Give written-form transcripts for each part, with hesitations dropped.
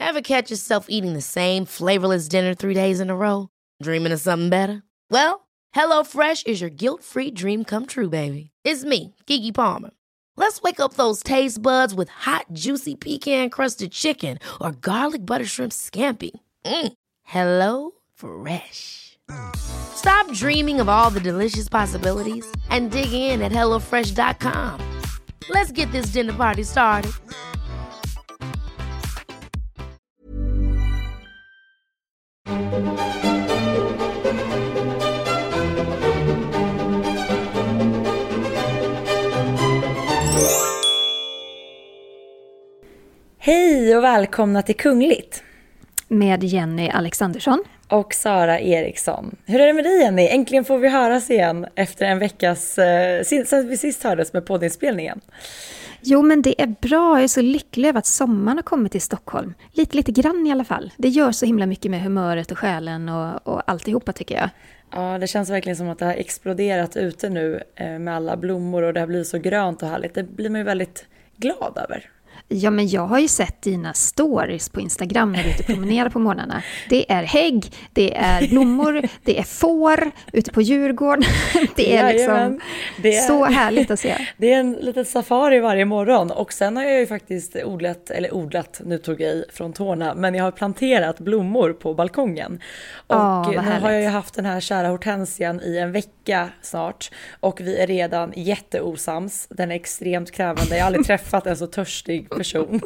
Ever catch yourself eating the same flavorless dinner 3 days in a row? Dreaming of something better? Well, HelloFresh is your guilt-free dream come true, baby. It's me, Keke Palmer. Let's wake up those taste buds with hot, juicy pecan-crusted chicken or garlic butter shrimp scampi. Hello Fresh. Stop dreaming of all the delicious possibilities and dig in at HelloFresh.com. Let's get this dinner party started. Hej och välkomna till Kungligt. Med Jenny Alexandersson. Och Sara Eriksson. Hur är det med dig, Jenny? Äntligen får vi höras igen efter en veckas, sen vi sist hördes med poddinspelningen. Jo, men det är bra. Jag är så lycklig över att sommaren har kommit till Stockholm. Lite grann i alla fall. Det gör så himla mycket med humöret och själen och alltihopa, tycker jag. Ja, det känns verkligen som att det har exploderat ute nu med alla blommor och det har blivit så grönt och härligt. Det blir man ju väldigt glad över. Ja, men jag har ju sett dina stories på Instagram när du är ute och promenerar på morgnarna. Det är hägg, det är blommor, det är får ute på Djurgården. Det är liksom så härligt att se. Det är en liten safari varje morgon. Och sen har jag ju faktiskt odlat, nu tog jag i från tårna, men jag har planterat blommor på balkongen. Och nu har jag ju haft den här kära hortensian i en vecka snart. Och vi är redan jätteosams. Den är extremt krävande. Jag har aldrig träffat en så törstig person.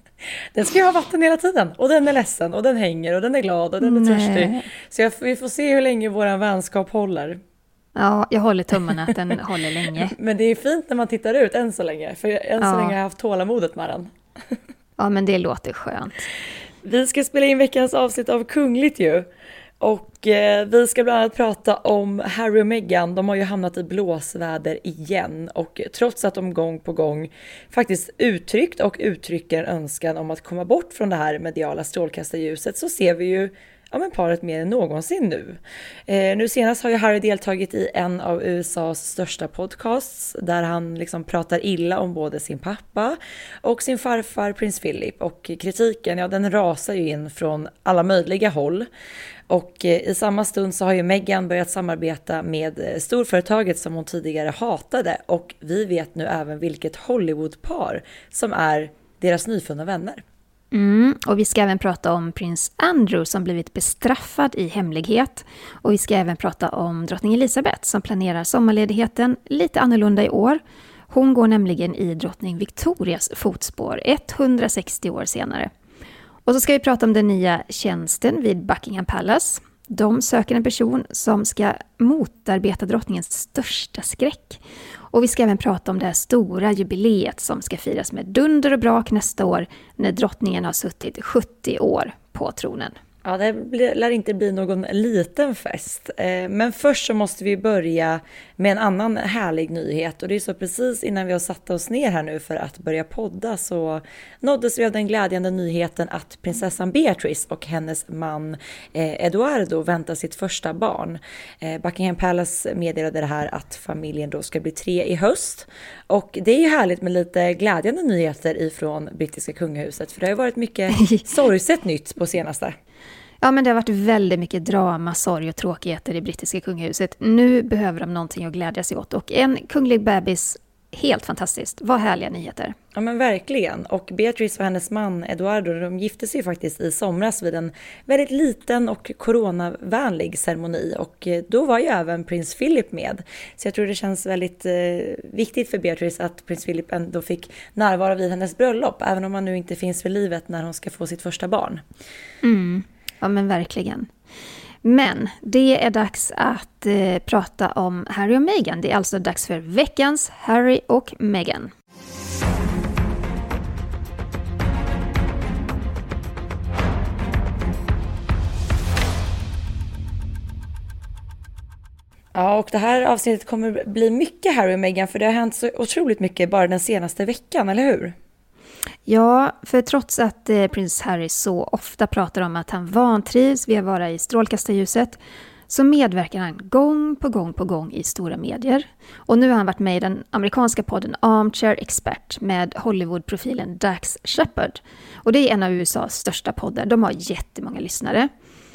Den ska ju ha vatten hela tiden. Och den är ledsen och den hänger och den är glad och den är törstig. Så vi får se hur länge våran vänskap håller. Ja, jag håller tummarna att den håller länge. Men det är fint när man tittar ut än så länge. För än så länge har jag haft tålamodet med den. Ja, men det låter skönt. Vi ska spela in veckans avsnitt av Kungligt ju. Och vi ska bland annat prata om Harry och Meghan. De har ju hamnat i blåsväder igen. Och trots att de gång på gång faktiskt uttryckt och uttrycker en önskan om att komma bort från det här mediala strålkastarljuset, så ser vi ju paret mer än någonsin nu. Nu senast har ju Harry deltagit i en av USAs största podcasts där han liksom pratar illa om både sin pappa och sin farfar prins Philip. Och kritiken, den rasar ju in från alla möjliga håll. Och i samma stund så har ju Meghan börjat samarbeta med storföretaget som hon tidigare hatade. Och vi vet nu även vilket Hollywoodpar som är deras nyfunna vänner. Och vi ska även prata om prins Andrew som blivit bestraffad i hemlighet. Och vi ska även prata om drottning Elizabeth som planerar sommarledigheten lite annorlunda i år. Hon går nämligen i drottning Victorias fotspår 160 år senare. Och så ska vi prata om den nya tjänsten vid Buckingham Palace. De söker en person som ska motarbeta drottningens största skräck. Och vi ska även prata om det här stora jubileet som ska firas med dunder och brak nästa år när drottningen har suttit 70 år på tronen. Ja, det lär inte bli någon liten fest. Men först så måste vi börja med en annan härlig nyhet. Och det är så precis innan vi har satt oss ner här nu för att börja podda så nåddes vi av den glädjande nyheten att prinsessan Beatrice och hennes man Eduardo väntar sitt första barn. Buckingham Palace meddelade det här att familjen då ska bli 3 i höst. Och det är ju härligt med lite glädjande nyheter ifrån brittiska kungahuset. För det har ju varit mycket sorgset nytt på senaste. Ja, men det har varit väldigt mycket drama, sorg och tråkigheter i brittiska kungahuset. Nu behöver de någonting att glädja sig åt. Och en kunglig bebis, helt fantastiskt. Vad härliga nyheter. Ja, men verkligen. Och Beatrice och hennes man Eduardo, de gifte sig faktiskt i somras vid en väldigt liten och coronavänlig ceremoni. Och då var ju även prins Philip med. Så jag tror det känns väldigt viktigt för Beatrice att prins Philip ändå fick närvara vid hennes bröllop. Även om han nu inte finns för livet när hon ska få sitt första barn. Ja, men verkligen. Men det är dags att prata om Harry och Meghan. Det är alltså dags för veckans Harry och Meghan. Ja, och det här avsnittet kommer bli mycket Harry och Meghan för det har hänt så otroligt mycket bara den senaste veckan, eller hur? Ja, för trots att prins Harry så ofta pratar om att han vantrivs vid att vara i strålkastarljuset så medverkar han gång på gång i stora medier. Och nu har han varit med i den amerikanska podden Armchair Expert med Hollywood-profilen Dax Shepard. Och det är en av USAs största poddar. De har jättemånga lyssnare.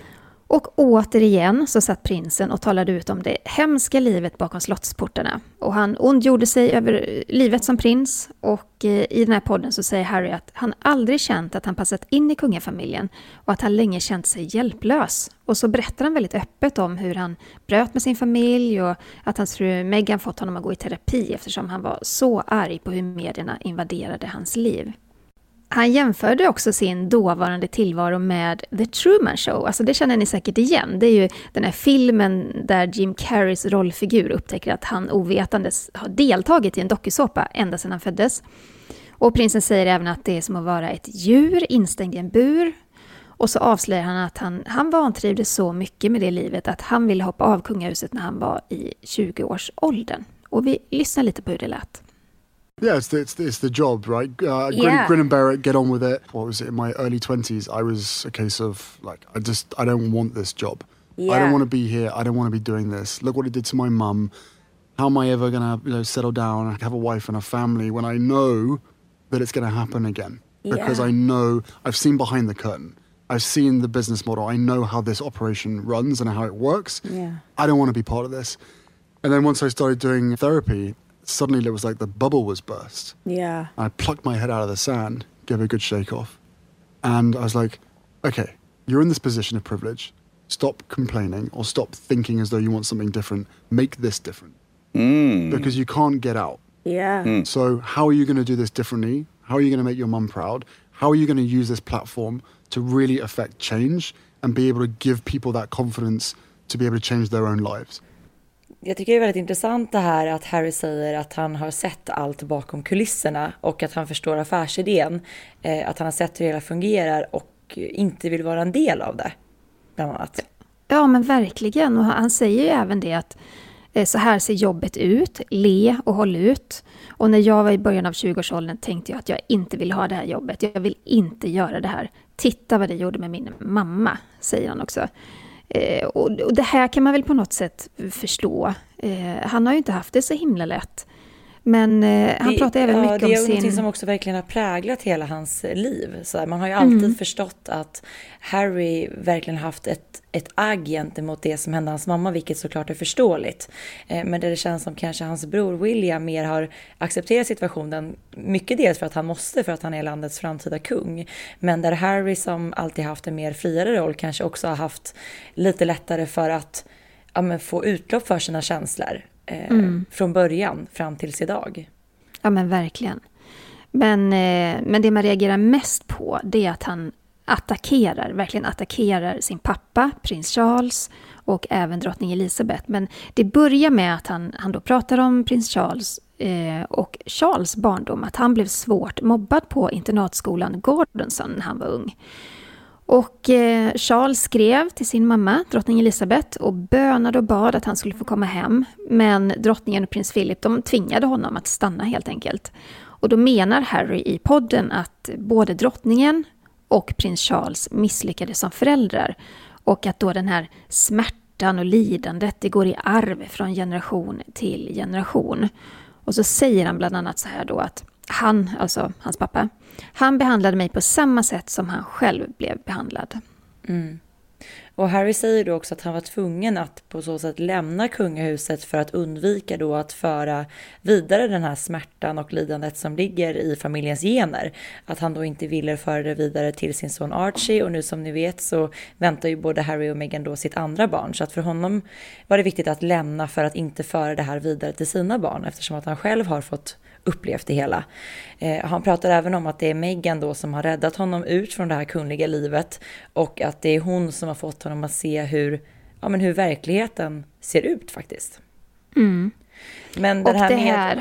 Och återigen så satt prinsen och talade ut om det hemska livet bakom slottsportarna. Och han ondgjorde sig över livet som prins. Och i den här podden så säger Harry att han aldrig känt att han passat in i kungafamiljen. Och att han länge känt sig hjälplös. Och så berättar han väldigt öppet om hur han bröt med sin familj. Och att hans fru Meghan fått honom att gå i terapi eftersom han var så arg på hur medierna invaderade hans liv. Han jämförde också sin dåvarande tillvaro med The Truman Show. Alltså det känner ni säkert igen. Det är ju den här filmen där Jim Carreys rollfigur upptäcker att han ovetandes har deltagit i en dokusåpa ända sedan han föddes. Och prinsen säger även att det är som att vara ett djur instängd i en bur. Och så avslöjar han att han vantrivdes så mycket med det livet att han ville hoppa av kungahuset när han var i 20-årsåldern. Och vi lyssnar lite på hur det lät. Yeah, it's the job, right? Grin and bear it, get on with it. What was it, in my early 20s, I was a case of, like, I don't want this job. Yeah. I don't want to be here. I don't want to be doing this. Look what it did to my mum. How am I ever going to settle down and have a wife and a family when I know that it's going to happen again? Because I know, I've seen behind the curtain. I've seen the business model. I know how this operation runs and how it works. Yeah. I don't want to be part of this. And then once I started doing therapy, suddenly it was like the bubble was burst. Yeah. I plucked my head out of the sand, gave a good shake off. And I was like, okay, you're in this position of privilege. Stop complaining or stop thinking as though you want something different. Make this different. Because you can't get out. Yeah. So how are you going to do this differently? How are you going to make your mum proud? How are you going to use this platform to really affect change and be able to give people that confidence to be able to change their own lives? Jag tycker det är väldigt intressant det här att Harry säger att han har sett allt bakom kulisserna och att han förstår affärsidén, att han har sett hur det hela fungerar och inte vill vara en del av det, bland annat. Ja, men verkligen. Och han säger ju även det att så här ser jobbet ut, le och håll ut. Och när jag var i början av 20-årsåldern tänkte jag att jag inte vill ha det här jobbet. Jag vill inte göra det här. Titta vad det gjorde med min mamma, säger han också. Och det här kan man väl på något sätt förstå. Han har ju inte haft det så himla lätt. Men han pratar även mycket om sin... Det är något som också verkligen har präglat hela hans liv. Så man har ju alltid förstått att Harry verkligen haft ett agg gentemot det som hände hans mamma, vilket såklart är förståeligt. Men det känns som kanske hans bror William mer har accepterat situationen. Mycket dels för att han måste, för att han är landets framtida kung. Men där Harry, som alltid haft en mer friare roll, kanske också har haft lite lättare för att få utlopp för sina känslor. Från början fram tills idag. Ja, men verkligen. Men det man reagerar mest på, det är att han verkligen attackerar sin pappa, prins Charles, och även drottning Elizabeth. Men det börjar med att han då pratar om prins Charles och Charles barndom, att han blev svårt mobbad på internatskolan Gordonson när han var ung. Och Charles skrev till sin mamma, drottning Elizabeth, och bönade och bad att han skulle få komma hem. Men drottningen och prins Philip, de tvingade honom att stanna helt enkelt. Och då menar Harry i podden att både drottningen och prins Charles misslyckades som föräldrar. Och att då den här smärtan och lidandet, det går i arv från generation till generation. Och så säger han bland annat så här då att han, alltså hans pappa, han behandlade mig på samma sätt som han själv blev behandlad. Och Harry säger då också att han var tvungen att på så sätt lämna kungahuset för att undvika då att föra vidare den här smärtan och lidandet som ligger i familjens gener. Att han då inte ville föra det vidare till sin son Archie, och nu som ni vet så väntar ju både Harry och Meghan då sitt andra barn. Så att för honom var det viktigt att lämna för att inte föra det här vidare till sina barn, eftersom att han själv har fått upplevt det hela. Han pratar även om att det är Meghan då som har räddat honom ut från det här kungliga livet, och att det är hon som har fått honom att se hur verkligheten ser ut faktiskt. Men det här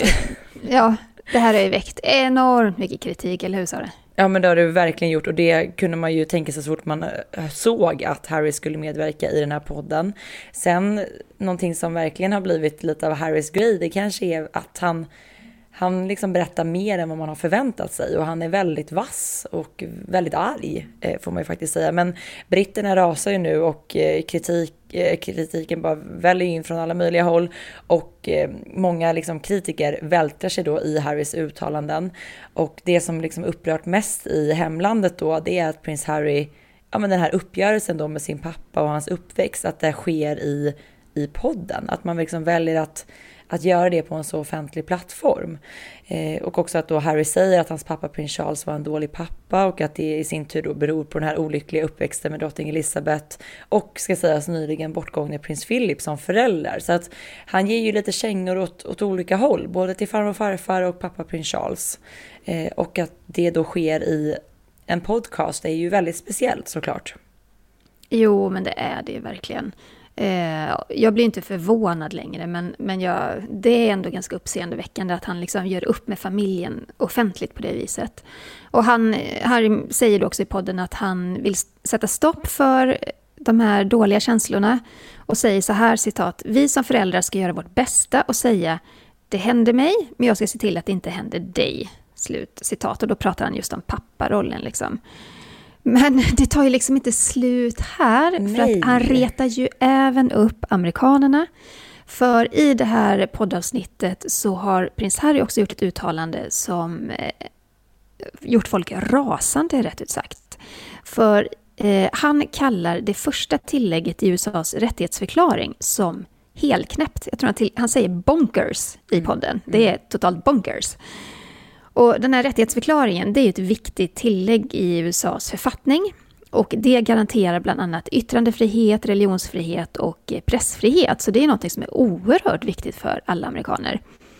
har ju väckt enormt mycket kritik, eller hur, Sara? Ja, men det har det verkligen gjort, och det kunde man ju tänka sig så fort man såg att Harry skulle medverka i den här podden. Sen, någonting som verkligen har blivit lite av Harrys grej, det kanske är att han liksom berättar mer än vad man har förväntat sig, och han är väldigt vass och väldigt arg, får man ju faktiskt säga. Men britterna rasar ju nu, och kritik kritiken bara väljer in från alla möjliga håll och många liksom kritiker vältrar sig då i Harrys uttalanden. Och det som liksom upprört mest i hemlandet då, det är att prins Harry, ja men den här uppgörelsen då med sin pappa och hans uppväxt, att det sker i podden. Att man liksom väljer att göra det på en så offentlig plattform. Och också att då Harry säger att hans pappa prins Charles var en dålig pappa och att det i sin tur då beror på den här olyckliga uppväxten med drottning Elizabeth och ska sägas nyligen bortgångne prins Philip som föräldrar. Så att han ger ju lite kängor åt olika håll, både till farmor och farfar och pappa prins Charles. Och att det då sker i en podcast är ju väldigt speciellt såklart. Jo, men det är det verkligen. Jag blir inte förvånad längre, men det är ändå ganska uppseendeväckande att han liksom gör upp med familjen offentligt på det viset. Och Harry säger då också i podden att han vill sätta stopp för de här dåliga känslorna och säger så här, citat: "Vi som föräldrar ska göra vårt bästa och säga det händer mig, men jag ska se till att det inte händer dig." Slut citat. Och då pratar han just om papparollen liksom. Men det tar ju liksom inte slut här. Nej. För att han retar ju även upp amerikanerna. För i det här poddavsnittet så har prins Harry också gjort ett uttalande som gjort folk rasande, rätt ut sagt. För han kallar det första tillägget i USAs rättighetsförklaring som helknäppt. Jag tror han säger bonkers i podden. Det är totalt bonkers. Och den här rättighetsförklaringen, det är ett viktigt tillägg i USAs författning. Och det garanterar bland annat yttrandefrihet, religionsfrihet och pressfrihet. Så det är något som är oerhört viktigt för alla amerikaner.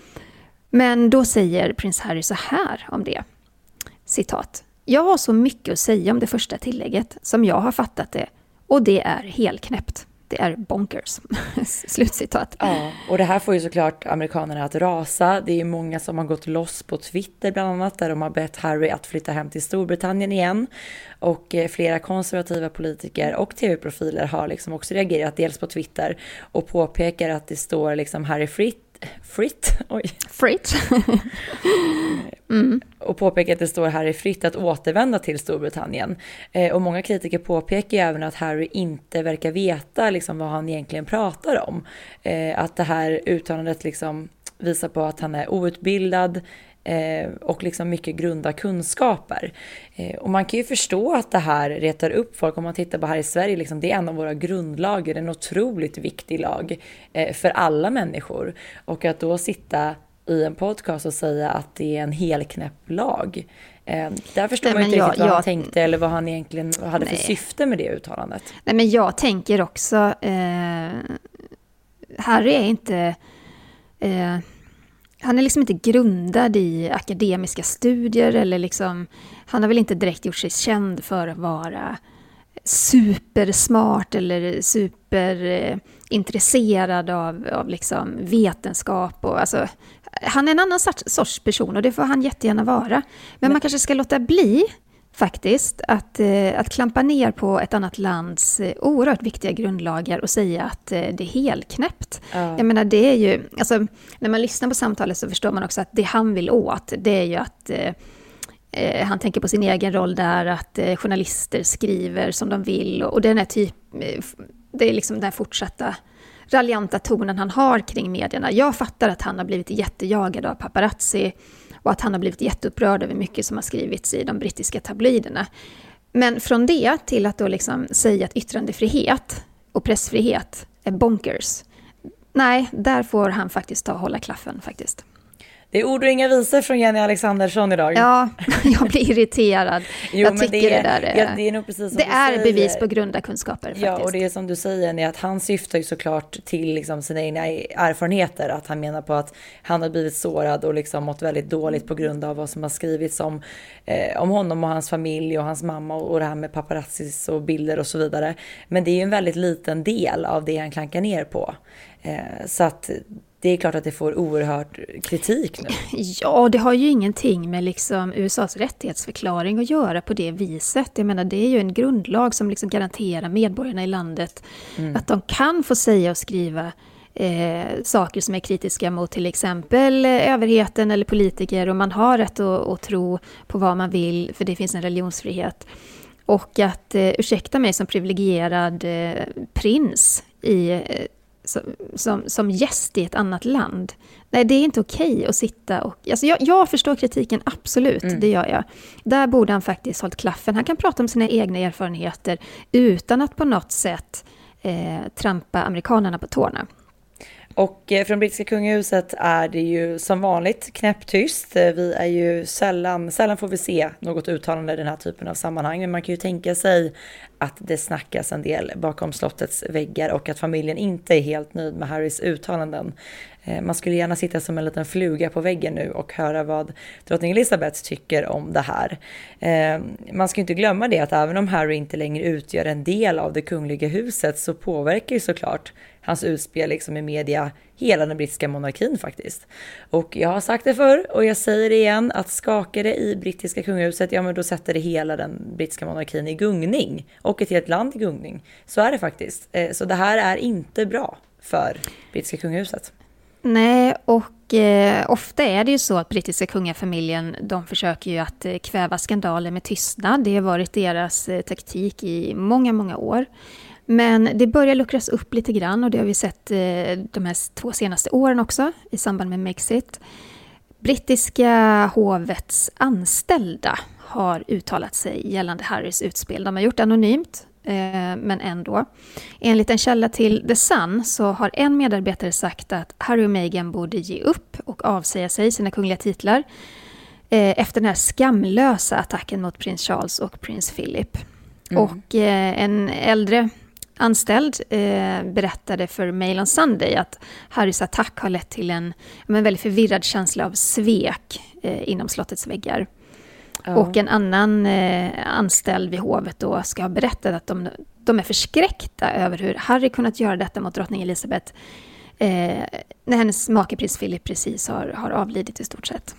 Men då säger prins Harry så här om det. Citat: "Jag har så mycket att säga om det första tillägget som jag har fattat det. Och det är helknäppt. Det är bonkers." Slutcitat. Ja, och det här får ju såklart amerikanerna att rasa. Det är ju många som har gått loss på Twitter bland annat, där de har bett Harry att flytta hem till Storbritannien igen. Och flera konservativa politiker och tv-profiler har liksom också reagerat, dels på Twitter, och påpekar att det står liksom Harry Fritt. Och påpekar att det står Harry fritt att återvända till Storbritannien. Och många kritiker påpekar även att Harry inte verkar veta liksom vad han egentligen pratar om. Att det här uttalandet liksom visar på att han är outbildad och liksom mycket grunda kunskaper. Och man kan ju förstå att det här retar upp folk. Om man tittar på här i Sverige, liksom, det är en av våra grundlagar, en otroligt viktig lag för alla människor. Och att då sitta i en podcast och säga att det är en helknäpp lag. Där förstår man inte riktigt vad han tänkte eller vad han egentligen hade för syfte med det uttalandet. Nej, men jag tänker också Harry är inte han är liksom inte grundad i akademiska studier eller liksom, han har väl inte direkt gjort sig känd för att vara supersmart eller superintresserad av liksom vetenskap och alltså, han är en annan sorts person och det får han jättegärna vara. Men man kanske ska låta bli faktiskt att klampa ner på ett annat lands oerhört viktiga grundlagar och säga att det är helknäppt. Jag menar, det är ju, alltså, när man lyssnar på samtalet så förstår man också att det han vill åt, det är ju att han tänker på sin egen roll där, att journalister skriver som de vill och den är det är liksom den fortsatta raljanta tonen han har kring medierna. Jag fattar att han har blivit jättejagad av paparazzi och att han har blivit jätteupprörd över mycket som har skrivits i de brittiska tabloiderna. Men från det till att då liksom säga att yttrandefrihet och pressfrihet är bonkers. Nej, där får han faktiskt hålla klaffen faktiskt. Det är ord och inga visor från Jenny Alexandersson idag. Ja, jag blir irriterad. Jag tycker det är nog precis som det är bevis på grunda kunskaper faktiskt. Ja, och det är som du säger, är att han syftar ju såklart till liksom sina egna erfarenheter. Att han menar på att han har blivit sårad och liksom mått väldigt dåligt på grund av vad som har skrivits om honom och hans familj och hans mamma och det här med paparazzis och bilder och så vidare. Men det är ju en väldigt liten del av det han klankar ner på. Så att det är klart att det får oerhört kritik nu. Ja, det har ju ingenting med liksom USAs rättighetsförklaring att göra på det viset. Jag menar, det är ju en grundlag som liksom garanterar medborgarna i landet att de kan få säga och skriva saker som är kritiska mot till exempel överheten eller politiker. Och man har rätt att tro på vad man vill, för det finns en religionsfrihet. Och att ursäkta mig som privilegierad prins som gäst i ett annat land. Nej, det är inte okej att sitta och... Alltså jag förstår kritiken, absolut, det gör jag. Där borde han faktiskt hållit klaffen. Han kan prata om sina egna erfarenheter utan att på något sätt trampa amerikanerna på tårna. Och från brittiska kungahuset är det ju som vanligt knäpptyst. Vi är ju sällan får vi se något uttalande i den här typen av sammanhang. Men man kan ju tänka sig att det snackas en del bakom slottets väggar och att familjen inte är helt nöjd med Harrys uttalanden. Man skulle gärna sitta som en liten fluga på väggen nu och höra vad drottning Elizabeth tycker om det här. Man ska inte glömma det att även om Harry inte längre utgör en del av det kungliga huset så påverkar ju såklart hans utspel liksom i media hela den brittiska monarkin faktiskt. Och jag har sagt det förr och jag säger det igen, att skakar det i brittiska kungahuset, ja men då sätter det hela den brittiska monarkin i gungning och ett helt land i gungning. Så är det faktiskt. Så det här är inte bra för brittiska kungahuset. Nej, och ofta är det ju så att brittiska kungafamiljen, de försöker ju att kväva skandaler med tystnad. Det har varit deras taktik i många, många år. Men det börjar luckras upp lite grann och det har vi sett de här 2 senaste åren också i samband med Brexit. Brittiska hovets anställda har uttalat sig gällande Harrys utspel. De har gjort anonymt, men ändå. Enligt en källa till The Sun så har en medarbetare sagt att Harry och Meghan borde ge upp och avsäga sig sina kungliga titlar efter den här skamlösa attacken mot prins Charles och prins Philip. Och en äldre anställd berättade för Mail on Sunday att Harrys attack har lett till en väldigt förvirrad känsla av svek inom slottets väggar. Ja. Och en annan anställd vid hovet då ska ha berättat att de är förskräckta över hur Harry kunnat göra detta mot drottning Elizabeth när hennes make prins Philip precis har avlidit i stort sett.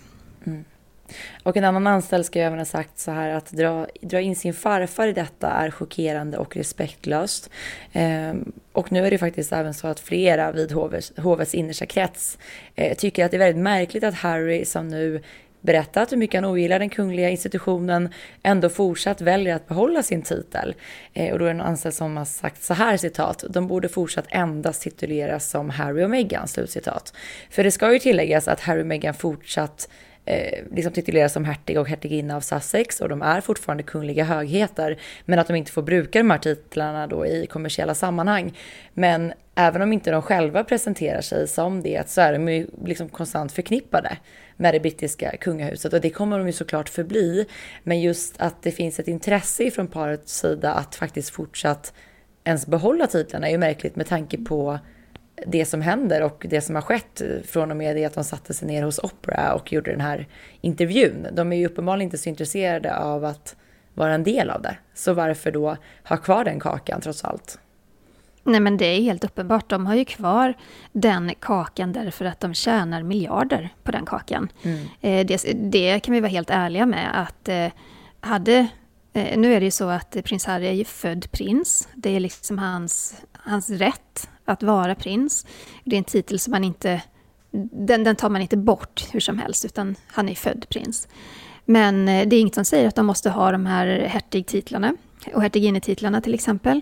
Och en annan anställd ska även ha sagt så här att dra in sin farfar i detta är chockerande och respektlöst. Och nu är det faktiskt även så att flera vid hovets innersta krets tycker att det är väldigt märkligt att Harry, som nu berättat hur mycket han ogillar den kungliga institutionen, ändå fortsatt väljer att behålla sin titel. Och då är det en anställd som har sagt så här, citat: de borde fortsatt endast tituleras som Harry och Meghan, slutcitat. För det ska ju tilläggas att Harry och Meghan fortsatt liksom tituleras som hertig och hertiginna av Sussex, och de är fortfarande kungliga högheter, men att de inte får bruka de här titlarna då i kommersiella sammanhang. Men även om inte de själva presenterar sig som det, så är de ju liksom konstant förknippade med det brittiska kungahuset, och det kommer de ju såklart förbli. Men just att det finns ett intresse från parets sida att faktiskt fortsatt ens behålla titlarna är ju märkligt med tanke på det som händer och det som har skett från och med det att de satte sig ner hos Oprah och gjorde den här intervjun. De är ju uppenbarligen inte så intresserade av att vara en del av det. Så varför då ha kvar den kakan trots allt? Nej, men det är helt uppenbart. De har ju kvar den kakan därför att de tjänar miljarder på den kakan. Det kan vi vara helt ärliga med. Att nu är det ju så att prins Harry är ju född prins. Det är liksom hans rätt att vara prins. Det är en titel som man inte... Den tar man inte bort hur som helst, utan han är född prins. Men det är inget som säger att de måste ha de här hertigtitlarna och hertiginnetitlarna till exempel.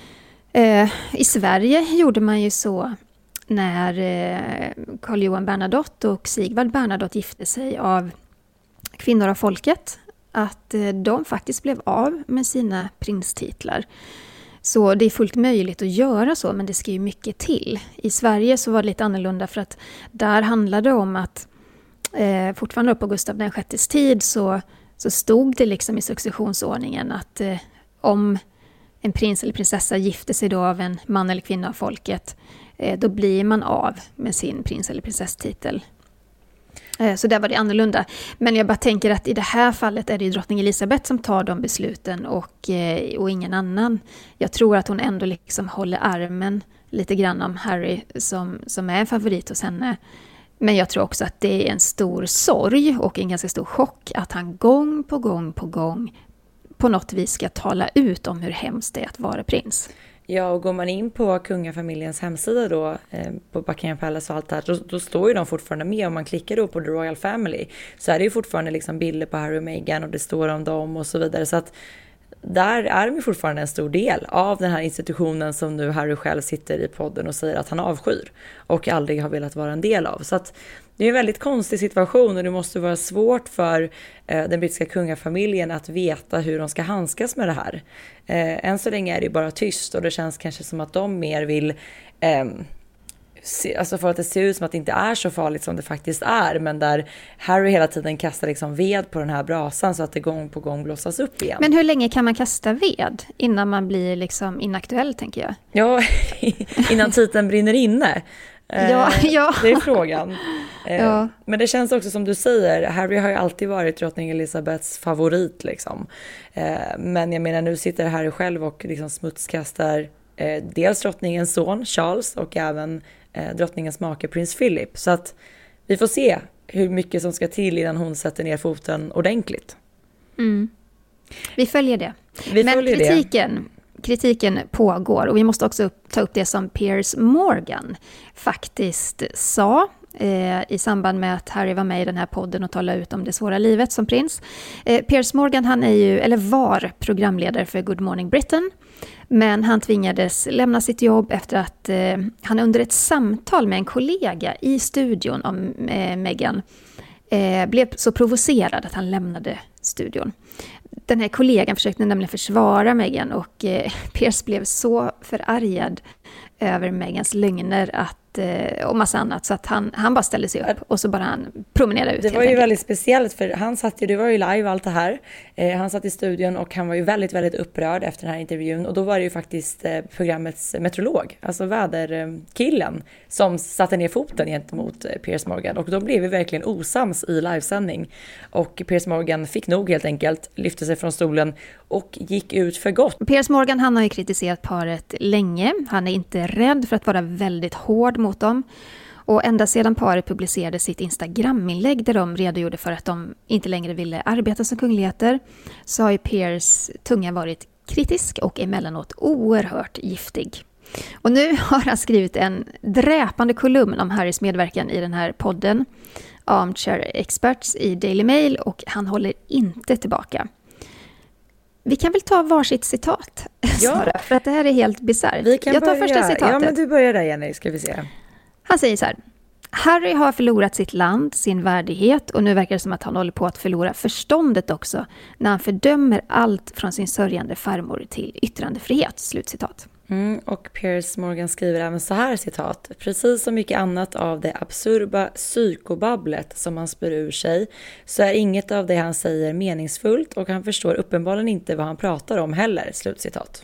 I Sverige gjorde man ju så när Carl Johan Bernadotte och Sigvard Bernadotte gifte sig av kvinnor av folket, att de faktiskt blev av med sina prinstitlar. Så det är fullt möjligt att göra så, men det ska ju mycket till. I Sverige så var det lite annorlunda, för att där handlade det om att fortfarande på Gustav VI:s tid så stod det liksom i successionsordningen att om en prins eller prinsessa gifte sig då av en man eller kvinna av folket, då blir man av med sin prins- eller prinsesstitel. Så där var det annorlunda. Men jag bara tänker att i det här fallet är det drottning Elizabeth som tar de besluten och ingen annan. Jag tror att hon ändå liksom håller armen lite grann om Harry som är en favorit hos henne. Men jag tror också att det är en stor sorg och en ganska stor chock att han gång på gång på något vis ska tala ut om hur hemskt det är att vara prins. Ja, och går man in på kungafamiljens hemsida då, på Buckingham Palace och allt det här, då står ju de fortfarande med. Om man klickar då på The Royal Family så är det ju fortfarande liksom bilder på Harry och Meghan och det står om dem och så vidare. Så att där är de ju fortfarande en stor del av den här institutionen som nu Harry själv sitter i podden och säger att han avskyr och aldrig har velat vara en del av. Så att det är en väldigt konstig situation och det måste vara svårt för den brittiska kungafamiljen att veta hur de ska handskas med det här. Än så länge är det bara tyst och det känns kanske som att de mer vill alltså för att det ser ut som att det inte är så farligt som det faktiskt är, men där Harry hela tiden kastar liksom ved på den här brasan så att det gång på gång blossas upp igen. Men hur länge kan man kasta ved innan man blir liksom inaktuell, tänker jag? Ja, innan titeln brinner inne. Ja. Det är frågan. Ja. Men det känns också som du säger, Harry har ju alltid varit drottning Elizabeths favorit liksom. Men jag menar, nu sitter Harry själv och liksom smutskastar dels drottningens son Charles och även drottningens make prins Philip. Så att vi får se hur mycket som ska till innan hon sätter ner foten ordentligt. Vi följer det. Men kritiken pågår och vi måste också ta upp det som Piers Morgan faktiskt sa i samband med att Harry var med i den här podden och talade ut om det svåra livet som prins. Piers Morgan, han var programledare för Good Morning Britain, men han tvingades lämna sitt jobb efter att han under ett samtal med en kollega i studion om Meghan blev så provocerad att han lämnade studion. Den här kollegan försökte nämligen försvara Meghan och Piers blev så förargad över Meghans lögner och massa annat så att han bara ställde sig upp och så bara han promenerade ut. Det var ju väldigt speciellt för det var ju live allt det här. Han satt i studion och han var ju väldigt, väldigt upprörd efter den här intervjun och då var det ju faktiskt programmets meteorolog, alltså väderkillen, som satte ner foten gentemot Piers Morgan och de blev ju verkligen osams i livesändning och Piers Morgan fick nog helt enkelt, lyfte sig från stolen och gick ut för gott. Piers Morgan, han har ju kritiserat paret länge. Han är inte rädd för att vara väldigt hård mot dem. Och ända sedan paret publicerade sitt Instagram-inlägg där de redogjorde för att de inte längre ville arbeta som kungligheter, så har ju Piers tunga varit kritisk och emellanåt oerhört giftig. Och nu har han skrivit en dräpande kolumn om Harrys medverkan i den här podden, Armchair Experts, i Daily Mail, och han håller inte tillbaka. Vi kan väl ta varsitt citat, Sara, för att det här är helt bisarrt. Jag tar första citatet. Ja, men du börjar där, Jenny, ska vi se. Han säger så här: Harry har förlorat sitt land, sin värdighet, och nu verkar det som att han håller på att förlora förståndet också när han fördömer allt från sin sörjande farmor till yttrandefrihet. Slutcitat. Och Piers Morgan skriver även så här, citat: precis som mycket annat av det absurda psykobabblet som han spär ur sig så är inget av det han säger meningsfullt och han förstår uppenbarligen inte vad han pratar om heller. Slutcitat.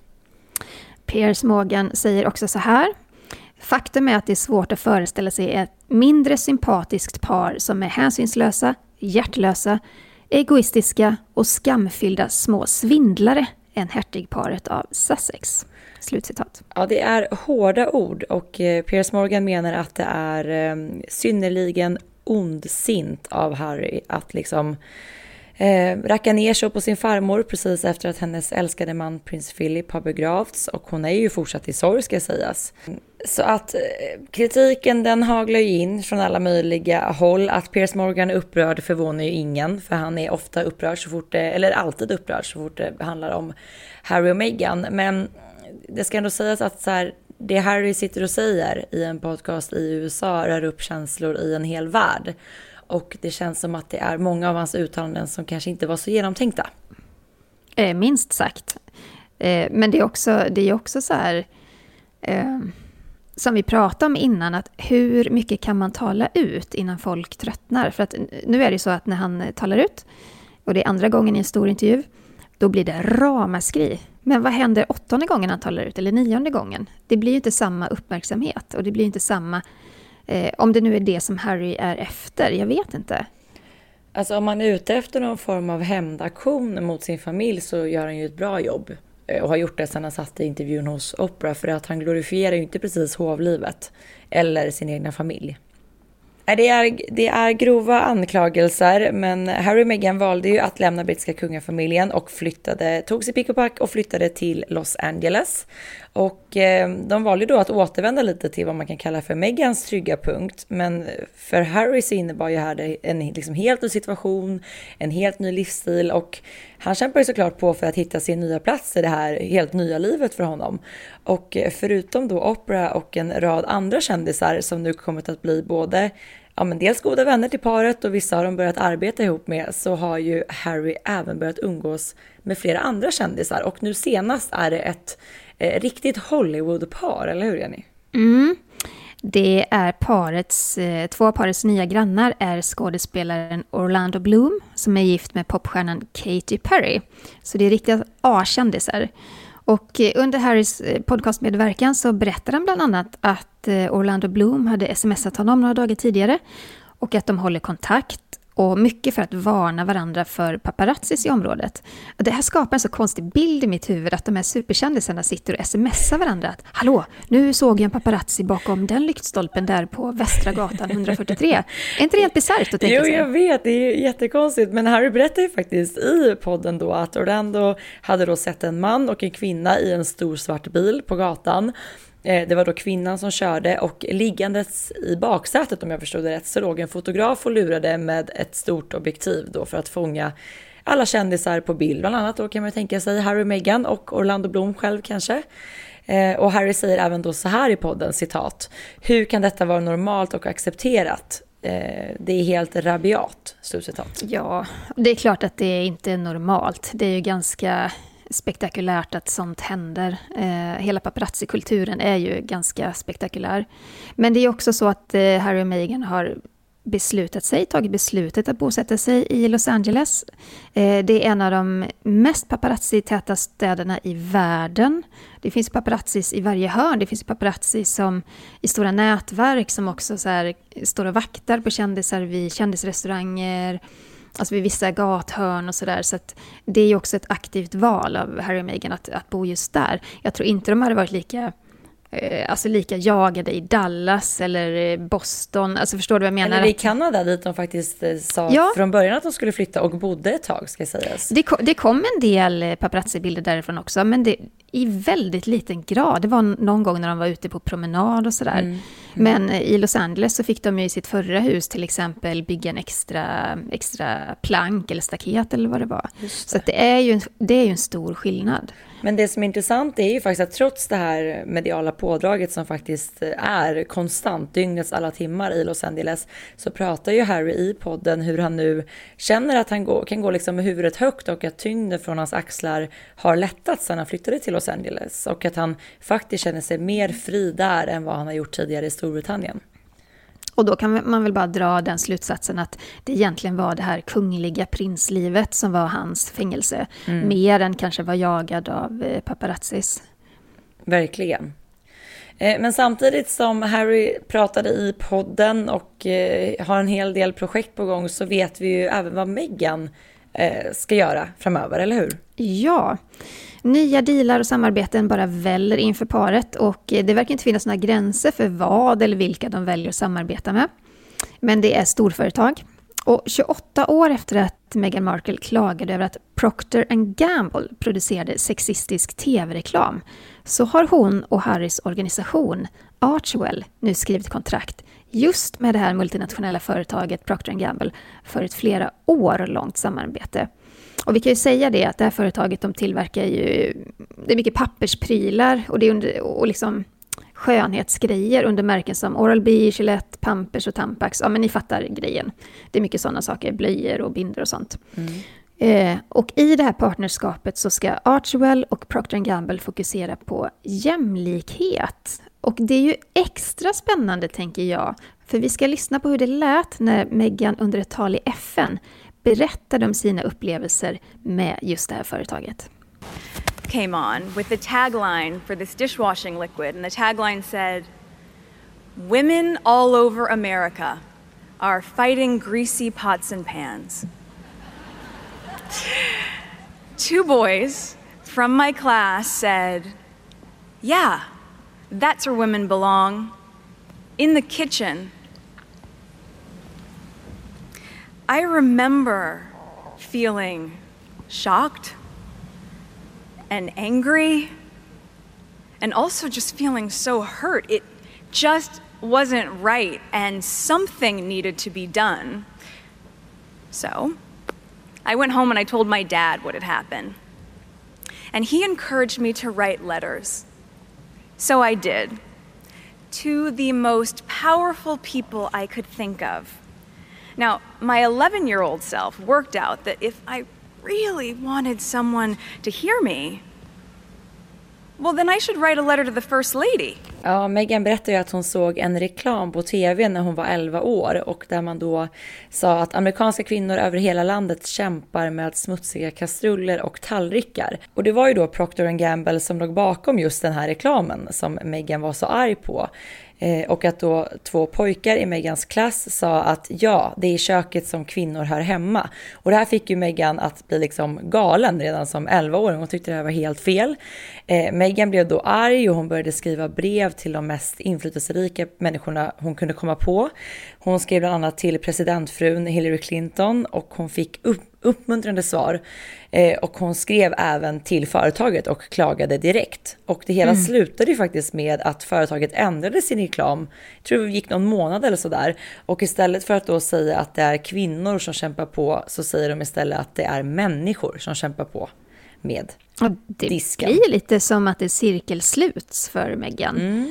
Piers Morgan säger också så här: faktum är att det är svårt att föreställa sig ett mindre sympatiskt par som är hänsynslösa, hjärtlösa, egoistiska och skamfyllda små svindlare än hertigparet av Sussex. Slutcitat. Ja, det är hårda ord och Piers Morgan menar att det är synnerligen ondsint av Harry att liksom racka ner sig på sin farmor precis efter att hennes älskade man prins Philip har begravts, och hon är ju fortsatt i sorg, ska sägas. Så att kritiken, den haglar ju in från alla möjliga håll. Att Piers Morgan är upprörd förvånar ju ingen, för han är ofta upprörd alltid upprörd så fort det handlar om Harry och Meghan. Men det ska ändå sägas att så här, det Harry sitter och säger i en podcast i USA rör upp känslor i en hel värld. Och det känns som att det är många av hans uttalanden som kanske inte var så genomtänkta. Minst sagt. Men det är också så här, som vi pratade om innan, att hur mycket kan man tala ut innan folk tröttnar? För att nu är det så att när han talar ut, och det är andra gången i en stor intervju, då blir det ramaskri. Men vad händer 8:e gången han talar ut, eller 9:e gången? Det blir ju inte samma uppmärksamhet, och det blir inte samma, om det nu är det som Harry är efter, jag vet inte. Alltså om man är ute efter någon form av hämndaktion mot sin familj så gör han ju ett bra jobb. Och har gjort det sedan han satt i intervjun hos Oprah, för att han glorifierar ju inte precis hovlivet eller sin egna familj. Det är grova anklagelser, men Harry och Meghan valde ju att lämna brittiska kungafamiljen och tog sig pick och pack och flyttade till Los Angeles. Och de valde då att återvända lite till vad man kan kalla för Meghans trygga punkt. Men för Harry så innebar ju här en liksom helt ny situation, en helt ny livsstil, och han kämpar ju såklart på för att hitta sin nya plats i det här helt nya livet för honom. Och förutom då Oprah och en rad andra kändisar som nu kommit att bli både dels goda vänner till paret och vissa har de börjat arbeta ihop med, så har ju Harry även börjat umgås med flera andra kändisar. Och nu senast är det ett riktigt Hollywood-par, eller hur Jenny? Det är två av parets nya grannar är skådespelaren Orlando Bloom som är gift med popstjärnan Katy Perry. Så det är riktigt A-kändisar. Och under Harrys podcastmedverkan så berättar han bland annat att Orlando Bloom hade smsat honom några dagar tidigare och att de håller kontakt, och mycket för att varna varandra för paparazzis i området. Det här skapar en så konstig bild i mitt huvud att de här superkändisarna sitter och smsar varandra att hallå, nu såg jag en paparazzi bakom den lyktstolpen där på Västra gatan 143. Är inte det helt bisarrt att tänka sig? Jo, jag vet, det är jättekonstigt. Men Harry berättar ju faktiskt i podden då att Orlando hade då sett en man och en kvinna i en stor svart bil på gatan. Det var då kvinnan som körde, och liggandes i baksätet, om jag förstod det rätt, så låg en fotograf och lurade med ett stort objektiv då för att fånga alla kändisar på bild. Bland annat då kan man tänka sig Harry, Meghan och Orlando Bloom själv kanske. Och Harry säger även då så här i podden, citat: hur kan detta vara normalt och accepterat? Det är helt rabiat, slutcitat. Ja, det är klart att det inte är normalt. Det är ju ganska spektakulärt att sånt händer. Hela paparazzi-kulturen är ju ganska spektakulär. Men det är också så att Harry och Meghan har tagit beslutet att bosätta sig i Los Angeles. Det är en av de mest paparazzi-täta städerna i världen. Det finns paparazzis i varje hörn. Det finns paparazzi som i stora nätverk som också så här, står och vaktar på kändisar vid kändisrestauranger, alltså vid vissa gathörn och sådär. Så att det är ju också ett aktivt val av Harry och Meghan att bo just där. Jag tror inte de hade varit lika jagade i Dallas eller Boston. Alltså förstår du vad jag menar? Eller i Kanada dit de faktiskt sa från början att de skulle flytta och bodde ett tag, ska sägas. Det kom en del paparazzi-bilder därifrån också, men det i väldigt liten grad. Det var någon gång när de var ute på promenad och sådär. Men i Los Angeles så fick de ju i sitt förra hus till exempel bygga en extra plank eller staket eller vad det var. Så att det är ju en stor skillnad. Men det som är intressant är ju faktiskt att trots det här mediala pådraget som faktiskt är konstant dygnets alla timmar i Los Angeles, så pratar ju Harry i podden hur han nu känner att han kan gå liksom med huvudet högt och att tyngden från hans axlar har lättat sedan han flyttade till Los Angeles, och att han faktiskt känner sig mer fri där än vad han har gjort tidigare i Storbritannien. Och då kan man väl bara dra den slutsatsen att det egentligen var det här kungliga prinslivet som var hans fängelse. Mer än kanske var jagad av paparazzis. Verkligen. Men samtidigt som Harry pratade i podden och har en hel del projekt på gång, så vet vi ju även vad Meghan ska göra framöver, eller hur? Ja, nya dealar och samarbeten bara väller inför paret, och det verkar inte finnas några gränser för vad eller vilka de väljer att samarbeta med. Men det är storföretag. Och 28 år efter att Meghan Markle klagade över att Procter & Gamble producerade sexistisk tv-reklam, så har hon och Harrys organisation Archewell nu skrivit kontrakt just med det här multinationella företaget Procter & Gamble för ett flera år långt samarbete. Och vi kan ju säga det att det här företaget, de tillverkar ju, det är mycket pappersprylar och det är och liksom skönhetsgrejer under märken som Oral-B, Gillette, Pampers och Tampax. Ja, men ni fattar grejen. Det är mycket sådana saker, blöjor och binder och sånt. Och i det här partnerskapet så ska Archewell och Procter & Gamble fokusera på jämlikhet. Och det är ju extra spännande, tänker jag. För vi ska lyssna på hur det lät när Meghan under ett tal i FN berättade om sina upplevelser med just det här företaget. Came on with the tagline for this dishwashing liquid, and the tagline said, "Women all over America are fighting greasy pots and pans." 2 boys from my class said, "Yeah, that's where women belong, in the kitchen." I remember feeling shocked and angry and also just feeling so hurt. It just wasn't right and something needed to be done. So I went home and I told my dad what had happened. And he encouraged me to write letters. So I did. To the most powerful people I could think of. Now, my 11-year-old self worked out that if I really wanted someone to hear me, well, then I should write a letter to the first lady. Ja, Meghan berättade ju att hon såg en reklam på tv när hon var 11 år och där man då sa att amerikanska kvinnor över hela landet kämpar med smutsiga kastruller och tallrikar. Och det var ju då Procter & Gamble som låg bakom just den här reklamen som Meghan var så arg på. Och att då 2 pojkar i Meghans klass sa att ja, det är i köket som kvinnor hör hemma. Och det här fick ju Meghan att bli liksom galen redan som 11-åring. Hon tyckte det här var helt fel. Meghan blev då arg och hon började skriva brev till de mest inflytelserika människorna hon kunde komma på. Hon skrev bland annat till presidentfrun Hillary Clinton och hon fick uppmuntrande svar. Och hon skrev även till företaget och klagade direkt. Och det hela slutade ju faktiskt med att företaget ändrade sin reklam. Jag tror det gick någon månad eller sådär. Och istället för att då säga att det är kvinnor som kämpar på så säger de istället att det är människor som kämpar på med disken. Det blir lite som att det cirkelsluts för Meghan.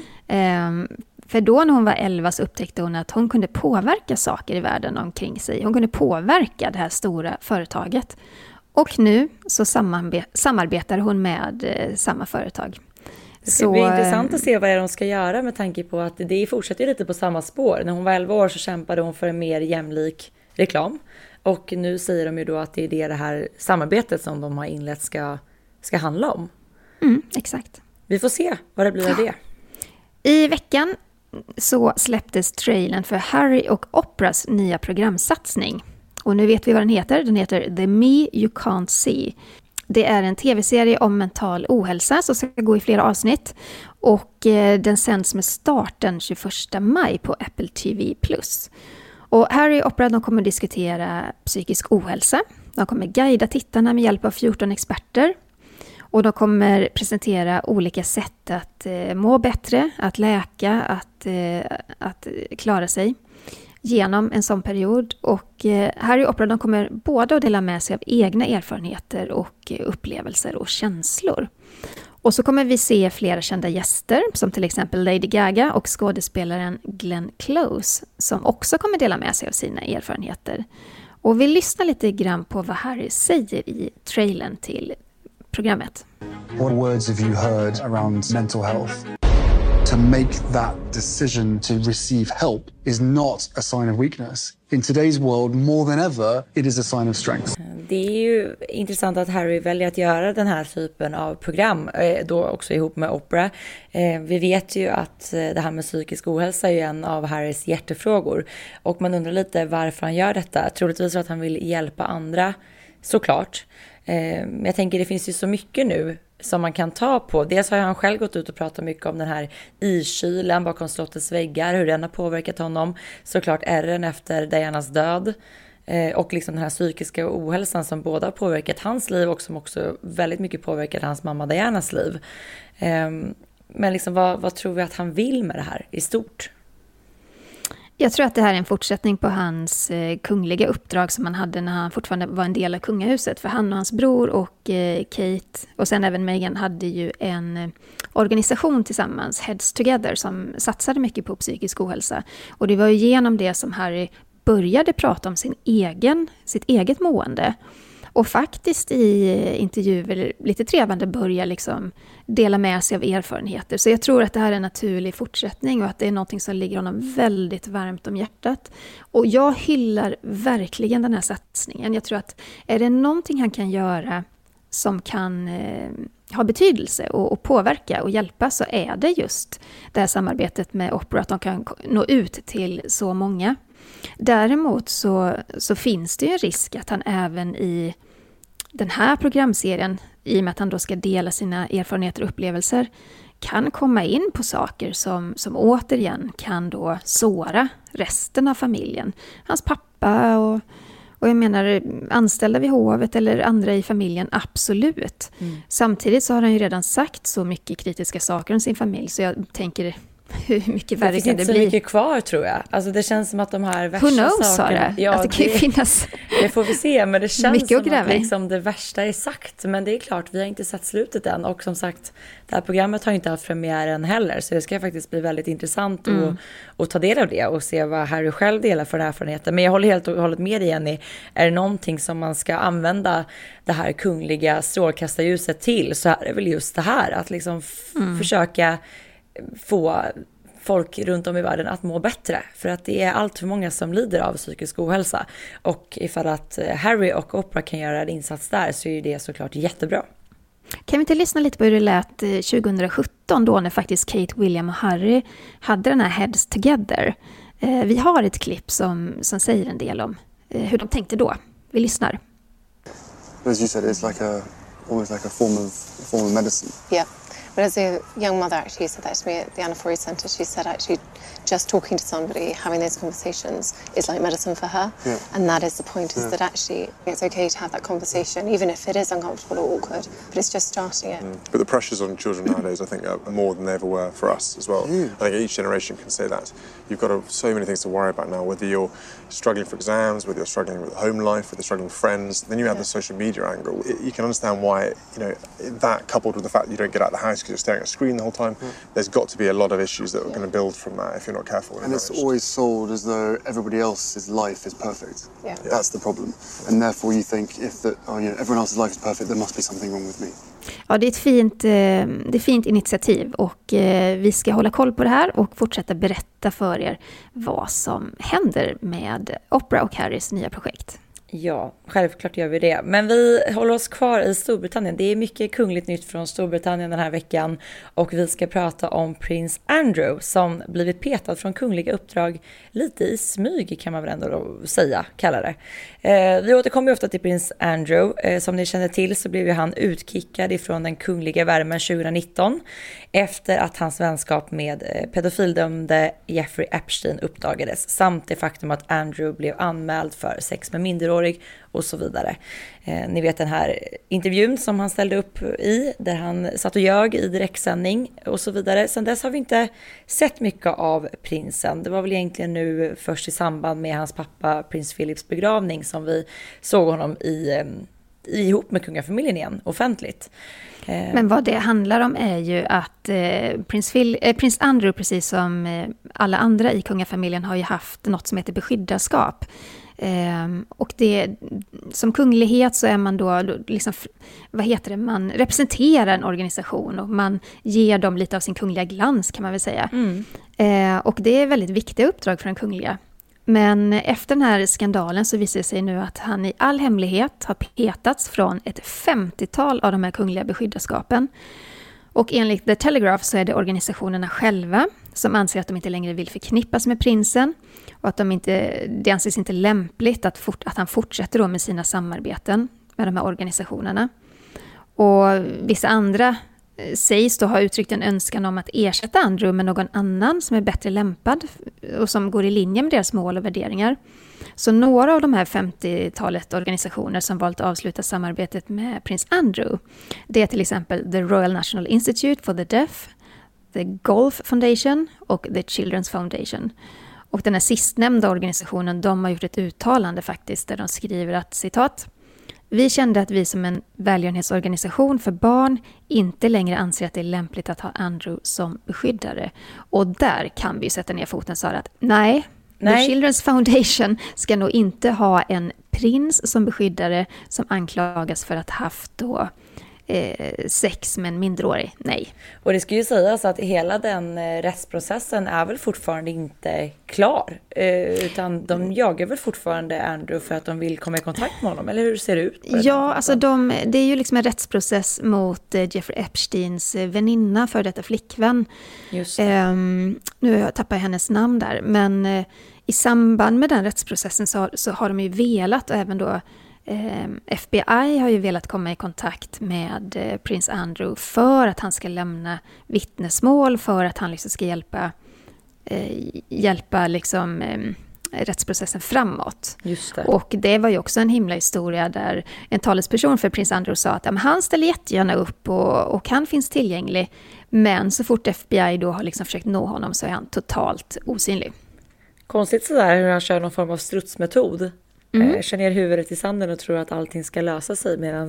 För då när hon var 11 så upptäckte hon att hon kunde påverka saker i världen omkring sig. Hon kunde påverka det här stora företaget. Och nu så samarbetar hon med samma företag. Det blir intressant att se vad de ska göra med tanke på att det fortsätter lite på samma spår. När hon var 11 år så kämpade hon för en mer jämlik reklam. Och nu säger de ju då att det är det här samarbetet som de har inlett ska handla om. Exakt. Vi får se vad det blir av det. I veckan så släpptes trailern för Harry och Oprahs nya programsatsning. Och nu vet vi vad den heter. Den heter The Me You Can't See. Det är en tv-serie om mental ohälsa som ska gå i flera avsnitt. Och den sänds med start den 21 maj på Apple TV+. Och Harry och Oprah de kommer diskutera psykisk ohälsa. De kommer guida tittarna med hjälp av 14 experter. Och de kommer presentera olika sätt att må bättre, att läka, att klara sig genom en sån period. Och Harry och Oprah de kommer både att dela med sig av egna erfarenheter och upplevelser och känslor. Och så kommer vi se flera kända gäster som till exempel Lady Gaga och skådespelaren Glenn Close som också kommer dela med sig av sina erfarenheter. Och vi lyssnar lite grann på vad Harry säger i trailern till programmet. What words have you heard around mental health? To make that decision to receive help is not a sign of weakness. In today's world, more than ever, it is a sign of strength. Det är ju intressant att Harry väljer att göra den här typen av program, då också ihop med Oprah. Vi vet ju att det här med psykisk ohälsa är en av Harrys hjärtefrågor. Och man undrar lite varför han gör detta. Troligtvis för att han vill hjälpa andra, såklart. Men jag tänker det finns ju så mycket nu som man kan ta på. Dels har han själv gått ut och pratat mycket om den här iskylen bakom slottets väggar, hur den har påverkat honom. Såklart ärren efter Dianas död och liksom den här psykiska ohälsan som både har påverkat hans liv och som också väldigt mycket påverkat hans mamma Dianas liv. Men liksom vad tror vi att han vill med det här i stort? Jag tror att det här är en fortsättning på hans kungliga uppdrag som han hade när han fortfarande var en del av kungahuset. För han och hans bror och Kate och sen även Meghan hade ju en organisation tillsammans, Heads Together, som satsade mycket på psykisk ohälsa. Och det var ju genom det som Harry började prata om sitt eget mående. Och faktiskt i intervjuer lite trevande börja liksom dela med sig av erfarenheter. Så jag tror att det här är en naturlig fortsättning och att det är något som ligger honom väldigt varmt om hjärtat. Och jag hyllar verkligen den här satsningen. Jag tror att är det någonting han kan göra som kan ha betydelse och påverka och hjälpa så är det just det här samarbetet med Oprah, att de kan nå ut till så många. Däremot så finns det ju en risk att han även i den här programserien, i och med att han då ska dela sina erfarenheter och upplevelser, kan komma in på saker som återigen kan då såra resten av familjen. Hans pappa Och jag menar, anställda vid hovet eller andra i familjen, absolut. Samtidigt så har han ju redan sagt så mycket kritiska saker om sin familj, så jag tänker, hur mycket värre kan det bli? Det finns inte så mycket kvar, tror jag. Alltså det känns som att de här värsta sakerna... Who knows, Sara? Ja, det kan ju finnas... Det får vi se, men det känns mycket som att liksom det värsta är sagt. Men det är klart, vi har inte sett slutet än. Och som sagt, det här programmet har inte haft premiären heller. Så det ska faktiskt bli väldigt intressant att ta del av det och se vad Harry själv delar för erfarenheter. Men jag håller helt och hållet med dig, Jenny. Är det någonting som man ska använda det här kungliga strålkastarljuset till, så är det väl just det här. Att liksom försöka få folk runt om i världen att må bättre. För att det är allt för många som lider av psykisk ohälsa. Och ifall att Harry och Oprah kan göra en insats där, så är det såklart jättebra. Kan vi inte lyssna lite på hur det lät 2017 då, när faktiskt Kate, William och Harry hade den här Heads Together. Vi har ett klipp som säger en del om hur de tänkte då. Vi lyssnar. As you said, it's like almost like a form of medicine. Yeah. But as a young mother actually said that to me at the Anna Forey Centre, she said actually just talking to somebody, having those conversations is like medicine for her. Yeah. And that is the point, is that actually it's okay to have that conversation, even if it is uncomfortable or awkward, but it's just starting it. But the pressures on children nowadays, I think, are more than they ever were for us as well. I think each generation can say that. You've got so many things to worry about now, whether you're struggling for exams, whether you're struggling with home life, whether you're struggling with friends. Then you have the social media angle. You can understand why, that coupled with the fact that you don't get out of the house because you're staring at a screen the whole time, there's got to be a lot of issues that are going to build from that if you're not careful. And it's always sold as though everybody else's life is perfect. Yeah. That's the problem. And therefore you think everyone else's life is perfect, there must be something wrong with me. Ja, det är ett fint initiativ, och vi ska hålla koll på det här och fortsätta berätta för er vad som händer med Oprah och Harrys nya projekt. Ja, självklart gör vi det. Men vi håller oss kvar i Storbritannien. Det är mycket kungligt nytt från Storbritannien den här veckan. Och vi ska prata om prins Andrew som blivit petad från kungliga uppdrag lite i smyg, kan man väl ändå kalla det. Vi återkommer ju ofta till prins Andrew. Som ni känner till så blev ju han utkickad ifrån den kungliga värmen 2019 efter att hans vänskap med pedofildömde Jeffrey Epstein uppdagades. Samt det faktum att Andrew blev anmäld för sex med minderårig och så vidare. Ni vet den här intervjun som han ställde upp i, där han satt och ljög i direktsändning och så vidare. Sen dess har vi inte sett mycket av prinsen. Det var väl egentligen nu först i samband med hans pappa prins Philips begravning som vi såg honom ihop med kungafamiljen igen, offentligt. Men vad det handlar om är ju att prins Andrew, precis som alla andra i kungafamiljen, har ju haft något som heter beskyddarskap. Och det, som kunglighet så är man då liksom, man representerar en organisation och man ger dem lite av sin kungliga glans, kan man väl säga. Och det är väldigt viktiga uppdrag för den kungliga. Men efter den här skandalen så visar det sig nu att han i all hemlighet har petats från ett 50-tal av de här kungliga beskyddarskapen. Och enligt The Telegraph så är det organisationerna själva som anser att de inte längre vill förknippas med prinsen och att det anses inte lämpligt att han fortsätter då med sina samarbeten med de här organisationerna. Och vissa andra sägs då ha uttryckt en önskan om att ersätta Andrew med någon annan som är bättre lämpad och som går i linje med deras mål och värderingar. Så några av de här 50-talet organisationer som valt att avsluta samarbetet med prins Andrew, det är till exempel The Royal National Institute for the Deaf, The Golf Foundation och The Children's Foundation. Och den här sistnämnda organisationen, de har gjort ett uttalande faktiskt där de skriver att, citat, vi kände att vi som en välgörenhetsorganisation för barn inte längre anser att det är lämpligt att ha Andrew som beskyddare. Och där kan vi sätta ner foten, Sara, att nej. The Children's Foundation ska nog inte ha en prins som beskyddare som anklagas för att ha haft då sex med en minderårig. Nej. Och det ska ju sägas att hela den rättsprocessen är väl fortfarande inte klar. Utan de jagar väl fortfarande Andrew för att de vill komma i kontakt med honom. Eller hur ser det ut? Ja, alltså det är ju liksom en rättsprocess mot Jeffrey Epsteins väninna, för detta flickvän. Just det. Nu tappar jag hennes namn där. Men i samband med den rättsprocessen så har de ju velat, och även då FBI har ju velat komma i kontakt med prins Andrew för att han ska lämna vittnesmål, för att han liksom ska hjälpa liksom rättsprocessen framåt. Just det. Och det var ju också en himla historia där en talesperson för prins Andrew sa att han ställer jättegärna upp och han finns tillgänglig. Men så fort FBI då har liksom försökt nå honom så är han totalt osynlig. Konstigt sådär hur han kör någon form av strutsmetod. Kör ner huvudet i sanden och tror att allting ska lösa sig medan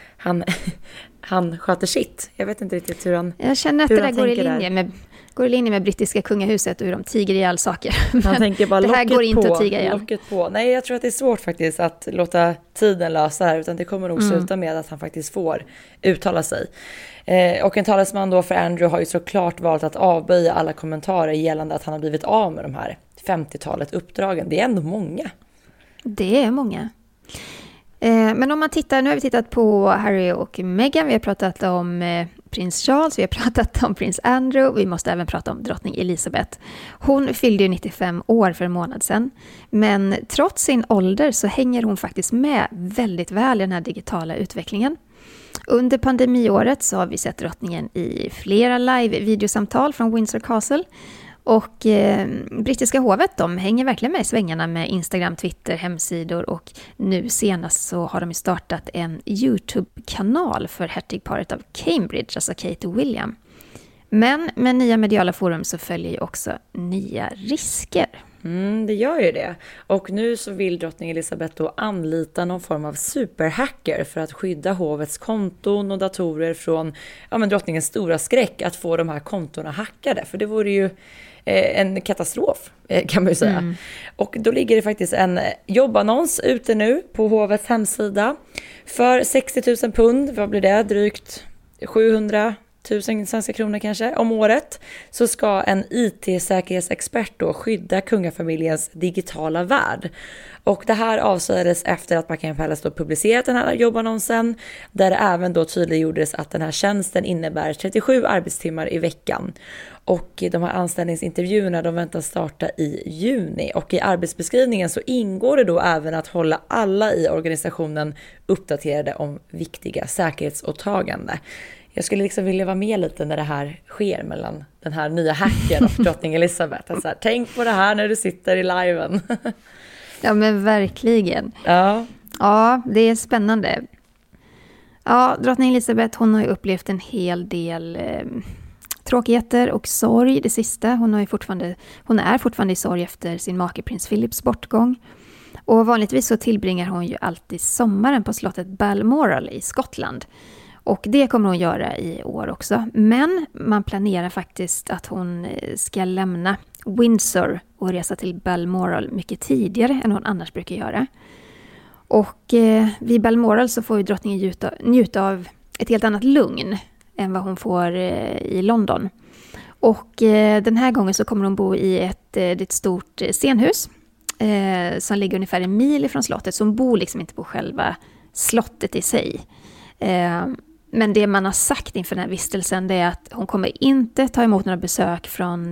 han sköter sitt. Jag vet inte riktigt hur han Jag känner att det där går i linje med brittiska kungahuset och hur de tiger ihjäl saker. Han tänker bara det här går inte att tiga ihjäl. Locket på. Nej, jag tror att det är svårt faktiskt att låta tiden lösa det här, utan det kommer nog sluta med att han faktiskt får uttala sig. Och en talesman då för Andrew har ju såklart valt att avböja alla kommentarer gällande att han har blivit av med de här 50-talet uppdragen. Det är ändå många. Det är många. Men om man tittar, nu har vi tittat på Harry och Meghan, vi har pratat om prins Charles, vi har pratat om prins Andrew, vi måste även prata om drottning Elizabeth. Hon fyllde ju 95 år för en månad sedan, men trots sin ålder så hänger hon faktiskt med väldigt väl i den här digitala utvecklingen. Under pandemiåret så har vi sett drottningen i flera live-videosamtal från Windsor Castle. Och brittiska hovet, de hänger verkligen med i svängarna med Instagram, Twitter, hemsidor och nu senast så har de startat en YouTube-kanal för hertigparet av Cambridge, alltså Kate och William. Men med nya mediala forum så följer ju också nya risker. Det gör ju det. Och nu så vill drottning Elizabeth då anlita någon form av superhacker för att skydda hovets konton och datorer från drottningens stora skräck att få de här kontorna hackade. För det vore ju en katastrof kan man ju säga. Och då ligger det faktiskt en jobbannons ute nu på hovets hemsida. För 60 000 pund, vad blir det? Drygt 700 000 svenska kronor kanske om året, så ska en IT-säkerhetsexpert då skydda kungafamiljens digitala värld. Och det här avslöjades efter att Buckingham Palace då publicerat den här jobbannonsen, där det även då tydliggjordes att den här tjänsten innebär 37 arbetstimmar i veckan. Och de här anställningsintervjuerna de väntas starta i juni. Och i arbetsbeskrivningen så ingår det då även att hålla alla i organisationen uppdaterade om viktiga säkerhetsåtaganden. Jag skulle liksom vilja vara med lite när det här sker mellan den här nya hacken och drottning Elizabeth. Alltså, tänk på det här när du sitter i liven. Ja, men verkligen. Ja, det är spännande. Ja, drottning Elizabeth, hon har ju upplevt en hel del tråkigheter och sorg det sista. Hon är fortfarande i sorg efter sin make prins Philips bortgång. Och vanligtvis så tillbringar hon ju alltid sommaren på slottet Balmoral i Skottland. Och det kommer hon göra i år också. Men man planerar faktiskt att hon ska lämna Windsor och resa till Balmoral mycket tidigare än hon annars brukar göra. Och vid Balmoral så får ju drottningen njuta av ett helt annat lugn än vad hon får i London. Och den här gången så kommer hon bo i ett stort scenhus som ligger ungefär en mil ifrån slottet. Så hon bor liksom inte på själva slottet i sig. Men det man har sagt inför den här vistelsen, det är att hon kommer inte ta emot några besök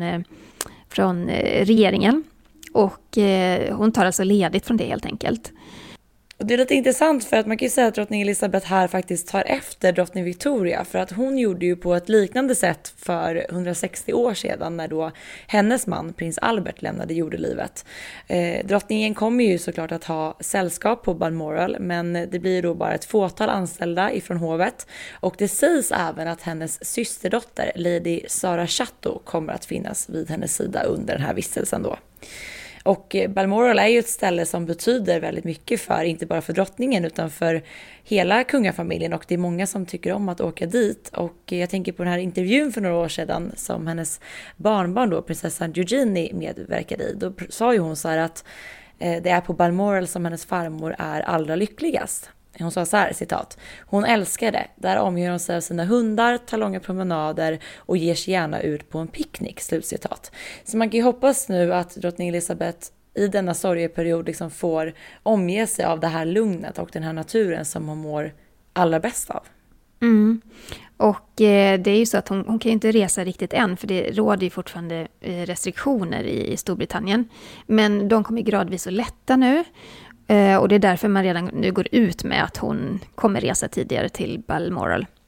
från regeringen. Och hon tar alltså ledigt från det helt enkelt. Och det är lite intressant för att man kan ju säga att drottning Elizabeth här faktiskt tar efter drottning Victoria. För att hon gjorde ju på ett liknande sätt för 160 år sedan när då hennes man, prins Albert, lämnade jordelivet. Drottningen kommer ju såklart att ha sällskap på Balmoral, men det blir då bara ett fåtal anställda ifrån hovet. Och det sägs även att hennes systerdotter, Lady Sarah Chatto, kommer att finnas vid hennes sida under den här vistelsen då. Och Balmoral är ju ett ställe som betyder väldigt mycket för, inte bara för drottningen utan för hela kungafamiljen, och det är många som tycker om att åka dit. Och jag tänker på den här intervjun för några år sedan som hennes barnbarn då, prinsessan Eugenie, medverkade i. Då sa ju hon så här att det är på Balmoral som hennes farmor är allra lyckligast. Hon sa så här, citat: hon älskar det. Där omger hon sig av sina hundar, tar långa promenader och ger sig gärna ut på en picknick, slutcitat. Så man kan ju hoppas nu att drottning Elizabeth i denna sorgeperiod liksom får omge sig av det här lugnet och den här naturen som hon mår allra bäst av. Och det är ju så att hon kan ju inte resa riktigt än, för det råder ju fortfarande restriktioner i Storbritannien. Men de kommer gradvis att lätta nu. Och det är därför man redan nu går ut med att hon kommer resa tidigare till Balmoral.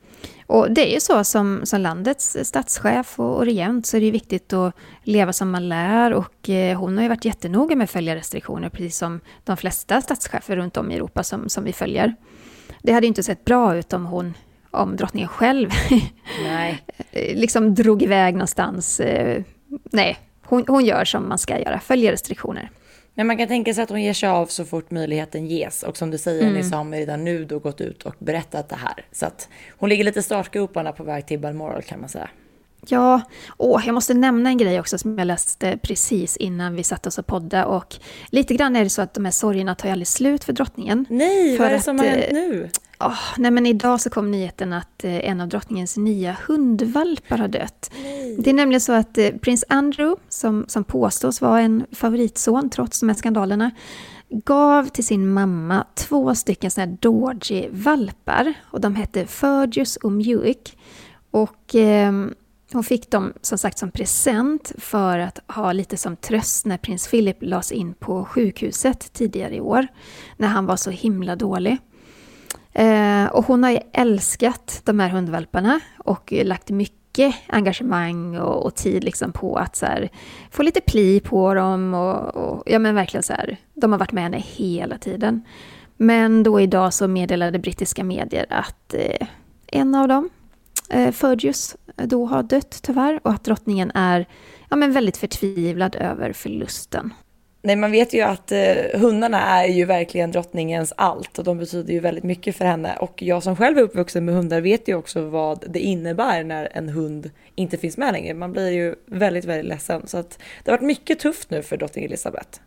Och det är ju så som landets statschef och regent, så är det viktigt att leva som man lär, och hon har ju varit jättenoga med att följa restriktioner, precis som de flesta statschefer runt om i Europa som vi följer. Det hade inte sett bra ut om drottningen själv liksom drog iväg någonstans. Nej, hon gör som man ska göra, följer restriktioner. Men man kan tänka sig att hon ger sig av så fort möjligheten ges. Och som du säger, Nissa har redan nu då gått ut och berättat det här. Så att hon ligger lite startgroparna på väg till Balmoral, kan man säga. Ja, jag måste nämna en grej också som jag läste precis innan vi satt oss och podda. Och lite grann är det så att de här sorgerna tar ju aldrig slut för drottningen. Nej, vad är det som har hänt nu? Nej, men idag så kom nyheten att en av drottningens nya hundvalpar har dött. Nej. Det är nämligen så att prins Andrew, som påstås vara en favoritson trots de här skandalerna, gav till sin mamma 2 stycken såna här Dorji-valpar. Och de hette Fergus och Muick. Och hon fick dem som sagt som present för att ha lite som tröst när prins Philip lades in på sjukhuset tidigare i år. När han var så himla dålig. Och hon har ju älskat de här hundvalparna och lagt mycket engagemang och tid liksom på att så här, få lite pli på dem. Och ja, men verkligen så här, de har varit med henne hela tiden. Men då idag så meddelade brittiska medier att en av dem, Fergus, då har dött tyvärr, och att drottningen är väldigt förtvivlad över förlusten. Nej, man vet ju att hundarna är ju verkligen drottningens allt, och de betyder ju väldigt mycket för henne. Och jag som själv är uppvuxen med hundar vet ju också vad det innebär när en hund inte finns med längre. Man blir ju väldigt, väldigt ledsen. Så att det har varit mycket tufft nu för drottning Elizabeth.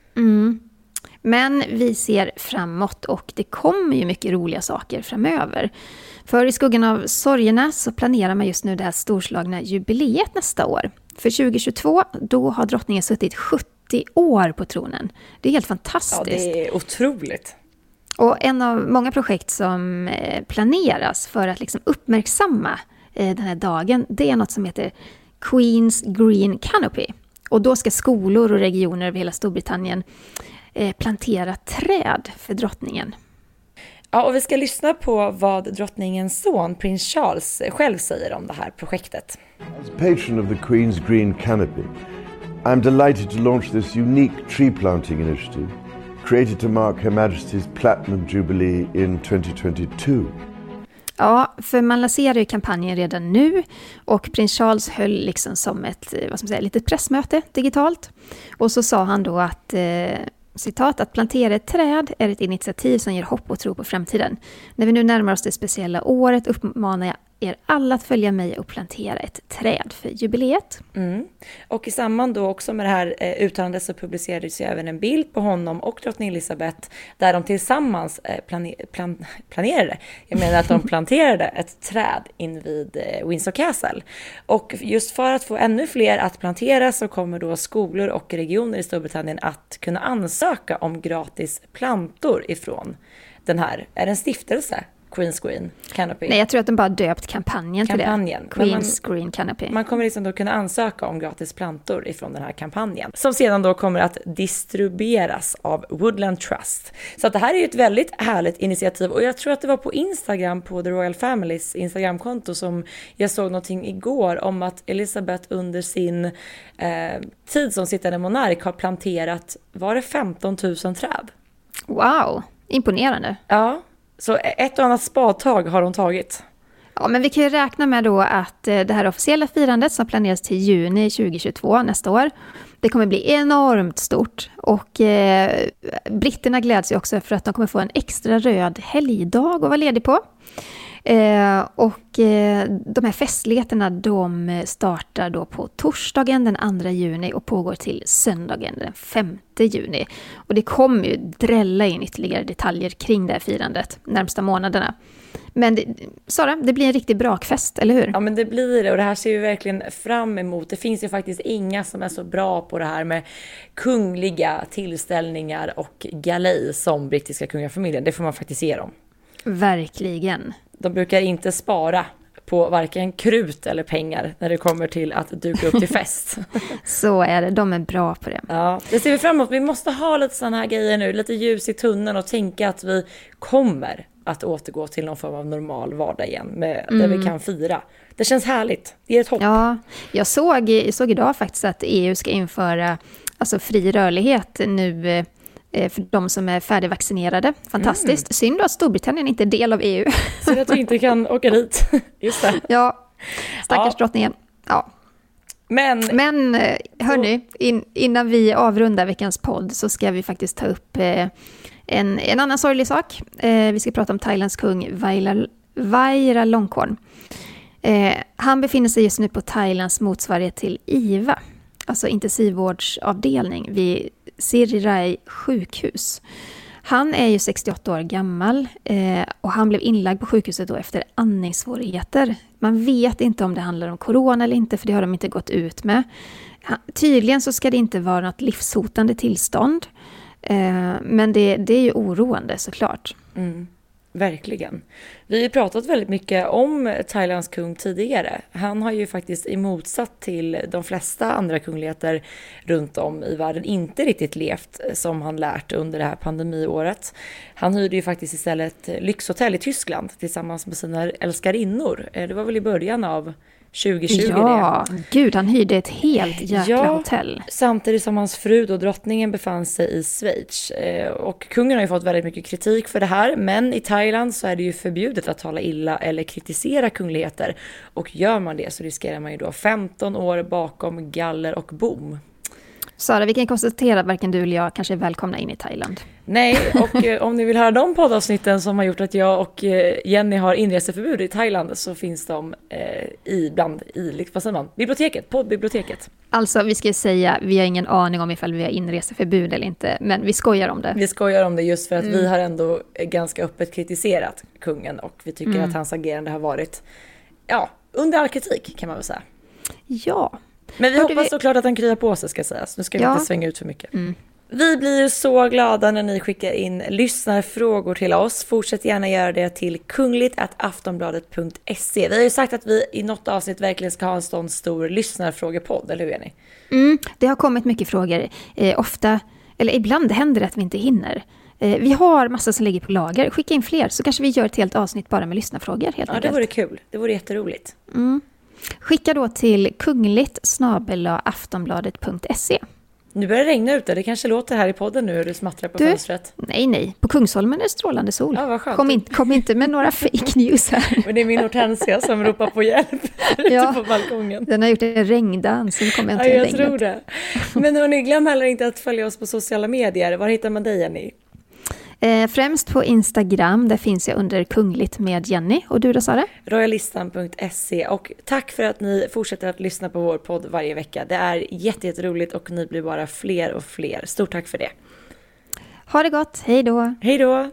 Men vi ser framåt, och det kommer ju mycket roliga saker framöver. För i skuggan av sorgerna så planerar man just nu det här storslagna jubileet nästa år. För 2022, då har drottningen suttit 70 år på tronen. Det är helt fantastiskt. Ja, det är otroligt. Och en av många projekt som planeras för att liksom uppmärksamma den här dagen, det är något som heter Queen's Green Canopy. Och då ska skolor och regioner över hela Storbritannien plantera träd för drottningen. Ja, och vi ska lyssna på vad drottningens son, prins Charles, själv säger om det här projektet. As patron of the Queen's Green Canopy, I'm delighted to launch this unique tree planting initiative, created to mark Her Majesty's Platinum Jubilee in 2022. Ja, för man lanserar ju kampanjen redan nu, och prins Charles höll liksom som ett litet pressmöte digitalt. Och så sa han då att citat, att plantera ett träd är ett initiativ som ger hopp och tro på framtiden. När vi nu närmar oss det speciella året uppmanar jag er alla att följa mig och plantera ett träd för jubileet. Och i samband då också med det här uttalandet så publicerades ju även en bild på honom och drottning Elizabeth där de tillsammans planerade. Jag menar att de planterade ett träd invid Windsor Castle. Och just för att få ännu fler att plantera så kommer då skolor och regioner i Storbritannien att kunna ansöka om gratis plantor ifrån den här. Är det en stiftelse? Queen's Green Canopy. Nej, jag tror att de bara döpt kampanjen till det. Queen's Green Canopy. Man kommer liksom då kunna ansöka om gratis plantor ifrån den här kampanjen. Som sedan då kommer att distribueras av Woodland Trust. Så att det här är ju ett väldigt härligt initiativ. Och jag tror att det var på Instagram, på The Royal Familys Instagramkonto, som jag såg någonting igår om att Elizabeth under sin tid som sittande monark har planterat, var det 15 000 träd? Wow, imponerande. Ja. Så ett och annat spadtag har de tagit. Ja, men vi kan ju räkna med då att det här officiella firandet som planeras till juni 2022 nästa år, det kommer bli enormt stort. Och britterna gläds ju också för att de kommer få en extra röd helgdag att vara ledig på. De här festligheterna, de startar då på torsdagen den 2 juni och pågår till söndagen den 5 juni. Och det kommer ju drälla in ytterligare detaljer kring det här firandet närmsta månaderna. Men Sara, det blir en riktig brakfest, eller hur? Ja, men det blir det, och det här ser vi verkligen fram emot. Det finns ju faktiskt inga som är så bra på det här med kungliga tillställningar och galej som brittiska kungafamiljen. Det får man faktiskt ge dem. Verkligen. De brukar inte spara på varken krut eller pengar när det kommer till att duka upp till fest. Så är det, de är bra på det. Ja, det ser vi fram emot. Vi måste ha lite sådana här grejer nu, lite ljus i tunneln och tänka att vi kommer att återgå till någon form av normal vardag igen där vi kan fira. Det känns härligt. Det är ett hopp. Ja, jag såg idag faktiskt att EU ska införa alltså fri rörlighet nu för de som är färdigvaccinerade. Fantastiskt. Synd då att Storbritannien inte är del av EU. Så att vi inte kan åka dit. Just det. Ja, stackars drottningen. Ja. Men hörni, innan vi avrundar veckans podd så ska vi faktiskt ta upp en annan sorglig sak. Vi ska prata om Thailands kung Vajiralongkorn. Han befinner sig just nu på Thailands motsvarighet till IVA, alltså intensivvårdsavdelning vid Sirirai sjukhus. Han är ju 68 år gammal och han blev inlagd på sjukhuset då efter andningssvårigheter. Man vet inte om det handlar om corona eller inte, för det har de inte gått ut med. Tydligen så ska det inte vara något livshotande tillstånd, men det är ju oroande såklart. Verkligen. Vi har ju pratat väldigt mycket om Thailands kung tidigare. Han har ju faktiskt i motsats till de flesta andra kungligheter runt om i världen inte riktigt levt som han lärt under det här pandemiåret. Han hyrde ju faktiskt istället lyxhotell i Tyskland tillsammans med sina älskarinnor. Det var väl i början av 2020 ja, gud, han hyrde ett helt jäkla hotell. Samtidigt som hans fru och drottningen befann sig i Schweiz. Och kungen har ju fått väldigt mycket kritik för det här. Men i Thailand så är det ju förbjudet att tala illa eller kritisera kungligheter. Och gör man det så riskerar man ju då 15 år bakom galler och bom. Sara, vi kan konstatera att varken du eller jag kanske är välkomna in i Thailand. Nej, och om ni vill höra de poddavsnitten som har gjort att jag och Jenny har inreseförbud i Thailand så finns de poddbiblioteket. Alltså, vi ska säga, vi har ingen aning om ifall vi har inreseförbud eller inte, men vi skojar om det. Vi skojar om det just för att vi har ändå ganska öppet kritiserat kungen och vi tycker att hans agerande har varit under all kritik kan man väl säga. Ja. Men vi hoppas såklart att han kryar på sig ska sägas. Nu ska vi inte svänga ut för mycket. Vi blir så glada när ni skickar in lyssnarfrågor till oss. Fortsätt gärna göra det till kungligt@aftonbladet.se. Vi har ju sagt att vi i något avsnitt verkligen ska ha en sån stor lyssnarfrågepodd, eller hur är ni? Det har kommit mycket frågor. Ofta, eller ibland händer det att vi inte hinner. Vi har massa som ligger på lager. Skicka in fler så kanske vi gör ett helt avsnitt bara med lyssnarfrågor helt enkelt. Ja, det vore kul. Det vore jätteroligt. Skicka då till kungligt@aftonbladet.se. Nu börjar det regna ute. Det kanske låter här i podden nu hur du smattrar på fönstret. Nej. På Kungsholmen är det strålande sol. Ja, vad skönt. Kom inte med några fake news här. Men det är min hortensia som ropar på hjälp ute på balkongen. Den har gjort en regndans. Så kommer jag jag tror det. Men hörni, glöm heller inte att följa oss på sociala medier. Var hittar man dig, Jenny? Främst på Instagram, där finns jag under Kungligt med Jenny. Och du då, Sara? Royalistan.se. Och tack för att ni fortsätter att lyssna på vår podd varje vecka. Det är jätteroligt och ni blir bara fler och fler. Stort tack för det. Ha det gott, hej då. Hej då.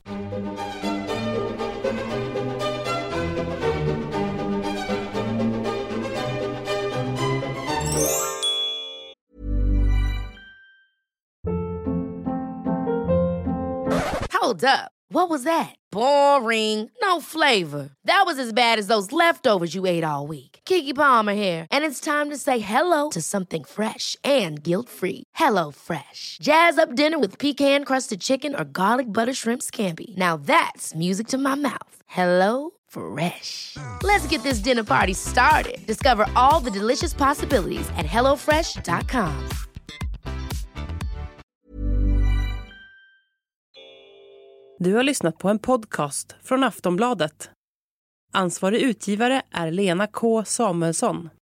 Hold up. What was that? Boring. No flavor. That was as bad as those leftovers you ate all week. Keke Palmer here, and it's time to say hello to something fresh and guilt-free. Hello Fresh. Jazz up dinner with pecan-crusted chicken or garlic butter shrimp scampi. Now that's music to my mouth. Hello Fresh. Let's get this dinner party started. Discover all the delicious possibilities at hellofresh.com. Du har lyssnat på en podcast från Aftonbladet. Ansvarig utgivare är Lena K. Samuelsson.